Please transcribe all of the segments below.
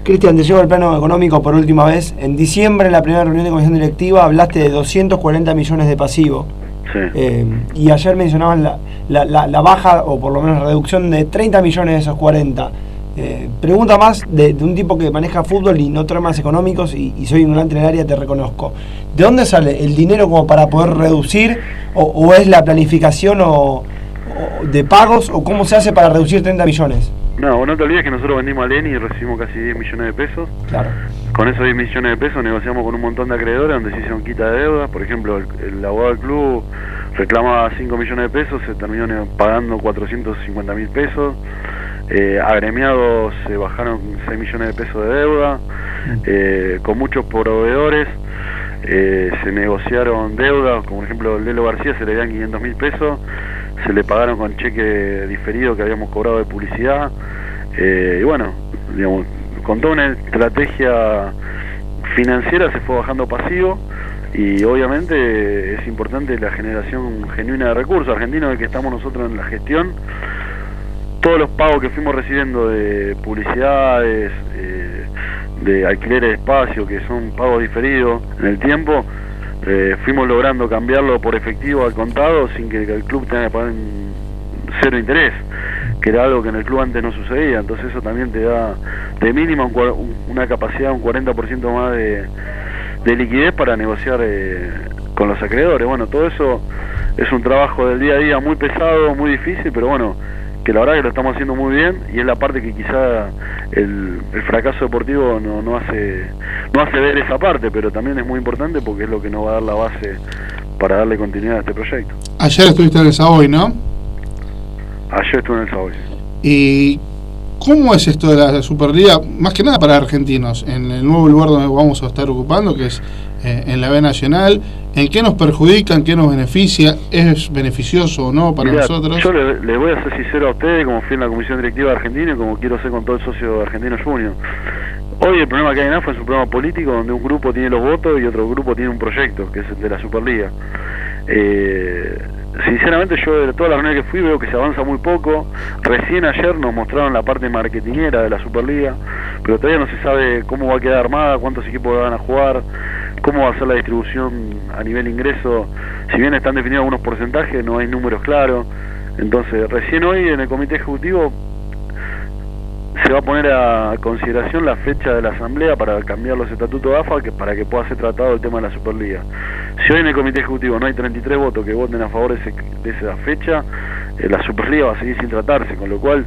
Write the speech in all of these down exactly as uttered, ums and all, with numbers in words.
Cristian, te llevo al plano económico por última vez. En diciembre, en la primera reunión de comisión directiva, hablaste de doscientos cuarenta millones de pasivo. Sí. Eh, y ayer mencionaban la, la, la, la baja, o por lo menos la reducción de treinta millones de esos cuarenta. Eh, pregunta más de, de un tipo que maneja fútbol y no temas económicos, y, y soy ignorante en el área, te reconozco. ¿De dónde sale el dinero como para poder reducir? ¿O, o es la planificación o, o de pagos? ¿O cómo se hace para reducir treinta millones? No, no te olvides que nosotros vendimos a Leni y recibimos casi diez millones de pesos. Claro. Con esos diez millones de pesos negociamos con un montón de acreedores donde se hicieron quita de deudas. Por ejemplo, el, el abogado del club reclamaba cinco millones de pesos, se terminó pagando cuatrocientos cincuenta mil pesos. Eh, agremiados se bajaron seis millones de pesos de deuda. Eh, con muchos proveedores eh, se negociaron deudas, como por ejemplo el Lelo García se le dieron quinientos mil pesos, se le pagaron con cheque diferido que habíamos cobrado de publicidad. Eh, y bueno, digamos, con toda una estrategia financiera se fue bajando pasivo, y obviamente es importante la generación genuina de recursos. Argentino, de que estamos nosotros en la gestión, todos los pagos que fuimos recibiendo de publicidades, eh, de alquileres de espacio, que son pagos diferidos en el tiempo, eh, fuimos logrando cambiarlo por efectivo al contado sin que el club tenga que pagar cero interés, que era algo que en el club antes no sucedía. Entonces eso también te da de mínima un, una capacidad, un cuarenta por ciento más de, de liquidez para negociar eh, con los acreedores. Bueno, todo eso es un trabajo del día a día muy pesado, muy difícil, pero bueno, que la verdad que lo estamos haciendo muy bien, y es la parte que quizá el, el fracaso deportivo no, no hace no hace ver esa parte, pero también es muy importante porque es lo que nos va a dar la base para darle continuidad a este proyecto. Ayer estuviste en el Savoy, ¿no? Ayer estuve en el Savoy. ¿Y cómo es esto de la Superliga? Más que nada para argentinos, en el nuevo lugar donde vamos a estar ocupando, que es eh, en la B Nacional. ¿En qué nos perjudica, en qué nos beneficia? ¿Es beneficioso o no para Mirá, nosotros? Yo les le voy a ser sincero a ustedes, como fui en la comisión directiva de Argentina y como quiero ser con todo el socio de Argentino Junior. Hoy el problema que hay en A F A es un problema político, donde un grupo tiene los votos y otro grupo tiene un proyecto, que es el de la Superliga. Eh, sinceramente yo de todas las reuniones que fui veo que se avanza muy poco. Recién ayer nos mostraron la parte marketinera de la Superliga, pero todavía no se sabe cómo va a quedar armada, cuántos equipos van a jugar, cómo va a ser la distribución a nivel ingreso. Si bien están definidos algunos porcentajes, no hay números claros. Entonces recién hoy en el comité ejecutivo se va a poner a consideración la fecha de la asamblea para cambiar los estatutos de A F A, que para que pueda ser tratado el tema de la Superliga. Si hoy en el comité ejecutivo no hay treinta y tres votos que voten a favor de, ese, de esa fecha, eh, la Superliga va a seguir sin tratarse, con lo cual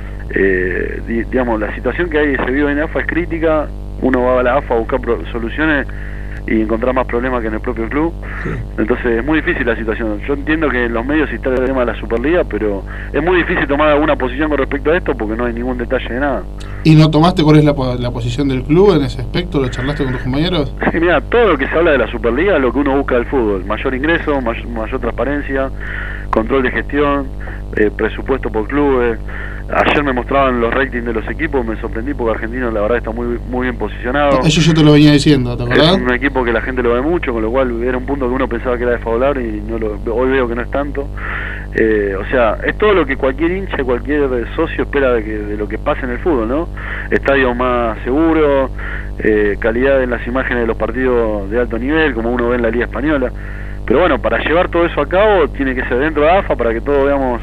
eh, di, digamos, la situación que hay se vive en A F A es crítica. Uno va a la A F A a buscar pro, soluciones y encontrar más problemas que en el propio club. Sí. Entonces es muy difícil la situación. Yo entiendo que en los medios está el tema de la Superliga, pero es muy difícil tomar alguna posición con respecto a esto porque no hay ningún detalle de nada. ¿Y no tomaste cuál es la, la posición del club en ese aspecto? ¿Lo charlaste con tus compañeros? Sí, mira, todo lo que se habla de la Superliga es lo que uno busca del fútbol: mayor ingreso, mayor, mayor transparencia, control de gestión, eh, presupuesto por clubes. Ayer me mostraban los ratings de los equipos, me sorprendí porque Argentino la verdad está muy muy bien posicionado. Eso yo te lo venía diciendo, ¿te acordás? Es un equipo que la gente lo ve mucho, con lo cual era un punto que uno pensaba que era desfavorable y no lo, hoy veo que no es tanto. Eh, o sea, es todo lo que cualquier hincha, cualquier socio espera de, que, de lo que pasa en el fútbol, ¿no? Estadios más seguros, eh, calidad en las imágenes de los partidos de alto nivel, como uno ve en la Liga Española. Pero bueno, para llevar todo eso a cabo tiene que ser dentro de A F A, para que todos veamos,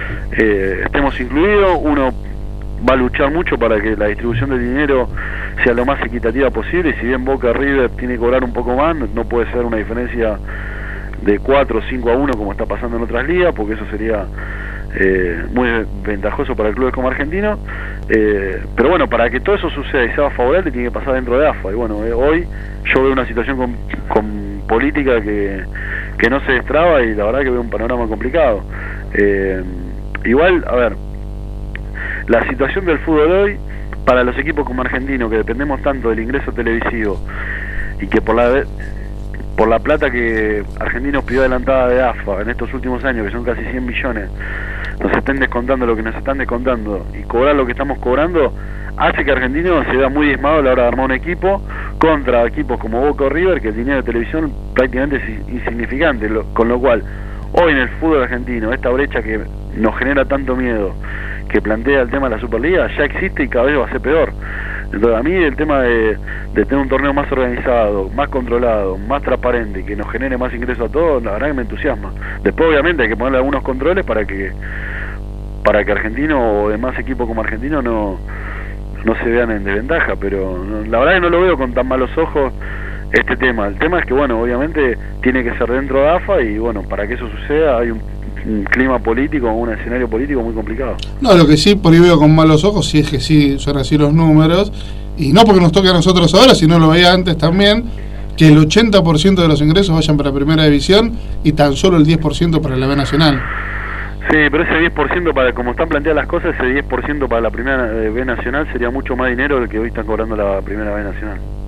eh, estemos incluidos. Uno va a luchar mucho para que la distribución del dinero sea lo más equitativa posible, y si bien Boca River tiene que cobrar un poco más, no puede ser una diferencia de cuatro o cinco a uno como está pasando en otras ligas, porque eso sería eh, muy ventajoso para el club como Argentino. Eh, pero bueno, para que todo eso suceda y sea favorable tiene que pasar dentro de A F A, y bueno, eh, hoy yo veo una situación con, con política que, que no se destraba, y la verdad que veo un panorama complicado. Eh, igual, a ver, la situación del fútbol hoy para los equipos como Argentino, que dependemos tanto del ingreso televisivo y que por la por la plata que Argentinos pidió adelantada de A F A en estos últimos años, que son casi cien millones, nos estén descontando lo que nos están descontando y cobrar lo que estamos cobrando, hace que Argentino se vea muy diezmado a la hora de armar un equipo contra equipos como Boca o River, que el dinero de televisión prácticamente es insignificante, lo, con lo cual hoy en el fútbol argentino esta brecha que nos genera tanto miedo, que plantea el tema de la Superliga, ya existe y cada vez va a ser peor. Entonces a mí el tema de, de tener un torneo más organizado, más controlado, más transparente, que nos genere más ingresos a todos, la verdad que me entusiasma. Después obviamente hay que ponerle algunos controles para que para que Argentino o demás equipos como Argentino no, no se vean en desventaja, pero no, la verdad que no lo veo con tan malos ojos este tema. El tema es que bueno, obviamente tiene que ser dentro de A F A y bueno, para que eso suceda hay un, un clima político, un escenario político muy complicado. No, lo que sí por ahí veo con malos ojos, sí es que sí son así los números, y no porque nos toque a nosotros ahora, sino lo veía antes también, que el ochenta por ciento de los ingresos vayan para Primera División y tan solo el diez por ciento para la B Nacional. Sí, pero ese diez por ciento, para como están planteadas las cosas, ese diez por ciento para la Primera B Nacional sería mucho más dinero del que hoy están cobrando la Primera B Nacional.